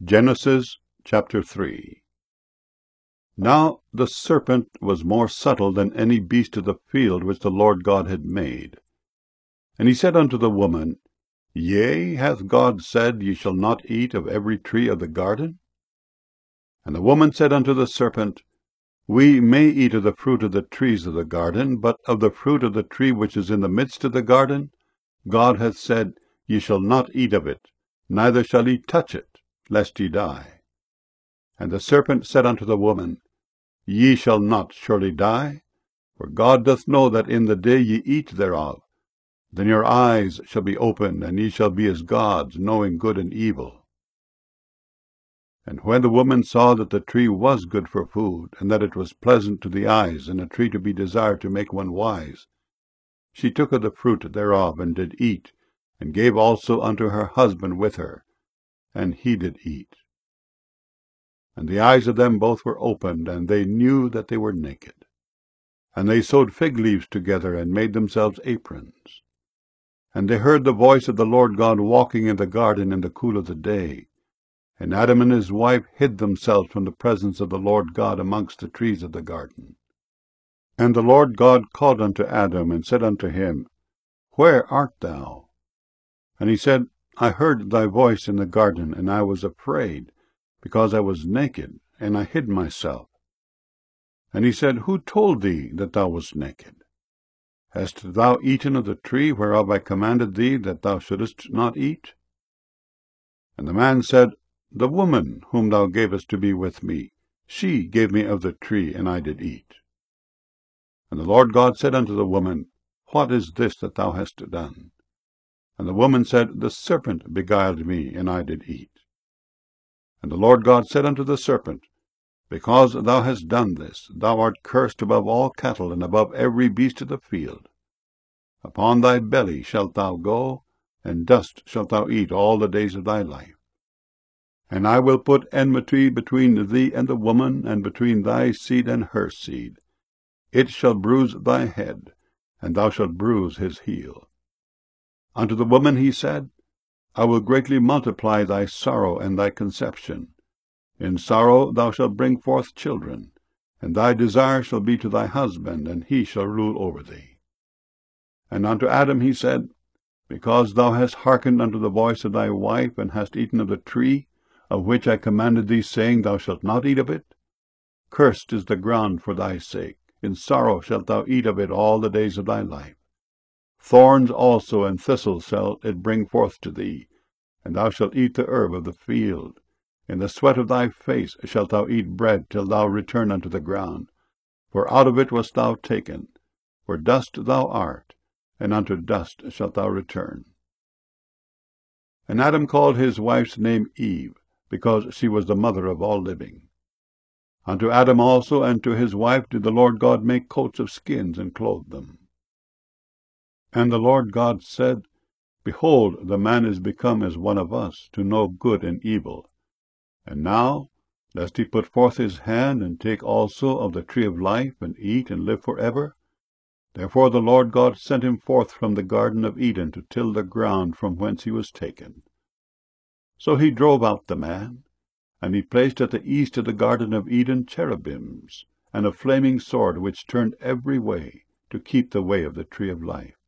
Genesis chapter 3. Now the serpent was more subtle than any beast of the field which the Lord God had made. And he said unto the woman, Yea, hath God said, Ye shall not eat of every tree of the garden? And the woman said unto the serpent, We may eat of the fruit of the trees of the garden, but of the fruit of the tree which is in the midst of the garden, God hath said, Ye shall not eat of it, neither shall ye touch it, lest ye die. And the serpent said unto the woman, Ye shall not surely die, for God doth know that in the day ye eat thereof, then your eyes shall be opened, and ye shall be as gods, knowing good and evil. And when the woman saw that the tree was good for food, and that it was pleasant to the eyes, and a tree to be desired to make one wise, she took of the fruit thereof, and did eat, and gave also unto her husband with her, and he did eat. And the eyes of them both were opened, and they knew that they were naked. And they sewed fig leaves together, and made themselves aprons. And they heard the voice of the Lord God walking in the garden in the cool of the day. And Adam and his wife hid themselves from the presence of the Lord God amongst the trees of the garden. And the Lord God called unto Adam, and said unto him, Where art thou? And he said, I heard thy voice in the garden, and I was afraid, because I was naked, and I hid myself. And he said, Who told thee that thou wast naked? Hast thou eaten of the tree whereof I commanded thee that thou shouldest not eat? And the man said, The woman whom thou gavest to be with me, she gave me of the tree, and I did eat. And the Lord God said unto the woman, What is this that thou hast done? And the woman said, The serpent beguiled me, and I did eat. And the Lord God said unto the serpent, Because thou hast done this, thou art cursed above all cattle, and above every beast of the field. Upon thy belly shalt thou go, and dust shalt thou eat all the days of thy life. And I will put enmity between thee and the woman, and between thy seed and her seed. It shall bruise thy head, and thou shalt bruise his heel. Unto the woman he said, I will greatly multiply thy sorrow and thy conception. In sorrow thou shalt bring forth children, and thy desire shall be to thy husband, and he shall rule over thee. And unto Adam he said, Because thou hast hearkened unto the voice of thy wife, and hast eaten of the tree, of which I commanded thee, saying, Thou shalt not eat of it, cursed is the ground for thy sake. In sorrow shalt thou eat of it all the days of thy life. Thorns also and thistles shall it bring forth to thee, and thou shalt eat the herb of the field. In the sweat of thy face shalt thou eat bread till thou return unto the ground. For out of it wast thou taken. For dust thou art, and unto dust shalt thou return. And Adam called his wife's name Eve, because she was the mother of all living. Unto Adam also and to his wife did the Lord God make coats of skins, and clothe them. And the Lord God said, Behold, the man is become as one of us, to know good and evil. And now, lest he put forth his hand, and take also of the tree of life, and eat, and live forever. Therefore the Lord God sent him forth from the garden of Eden to till the ground from whence he was taken. So he drove out the man, and he placed at the east of the garden of Eden cherubims, and a flaming sword which turned every way, to keep the way of the tree of life.